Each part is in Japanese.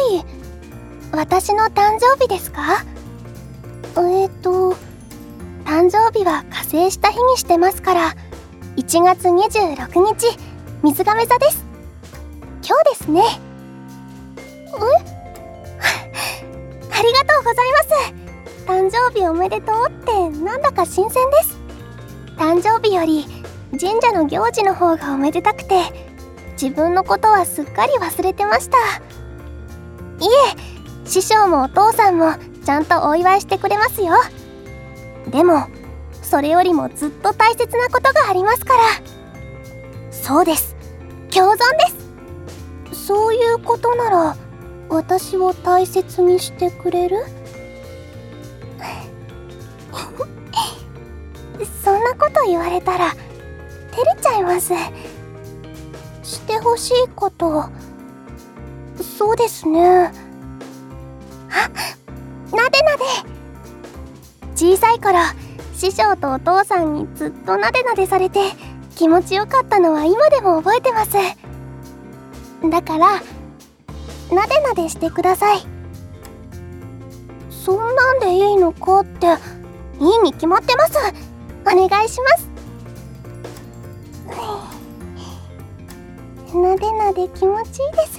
日？私の誕生日ですか？誕生日は火星した日にしてますから、1月26日、水亀座です。今日ですね。ありがとうございます。誕生日おめでとうってなんだか新鮮です。誕生日より神社の行事の方がおめでたくて、自分のことはすっかり忘れてました。いえ、師匠もお父さんもちゃんとお祝いしてくれますよ。でもそれよりもずっと大切なことがありますから。そうです、共存です。そういうことなら私を大切にしてくれる？そんなこと言われたら照れちゃいます。してほしいこと、そうですね。なでなで。小さい頃、師匠とお父さんにずっとなでなでされて気持ちよかったのは今でも覚えてます。だからなでなでしてください。そんなんでいいのかって、いいに決まってます。お願いします。なでなで気持ちいいです。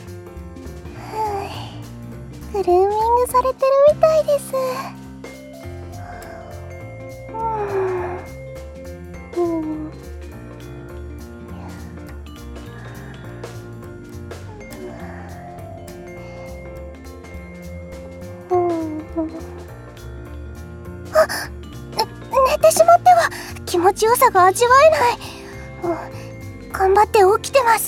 グルーミングされてるみたいです。寝てしまっては気持ちよさが味わえない。頑張って起きてます。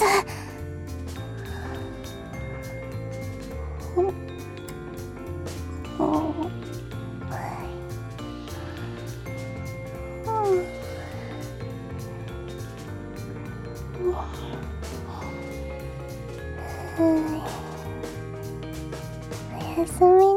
おやすみ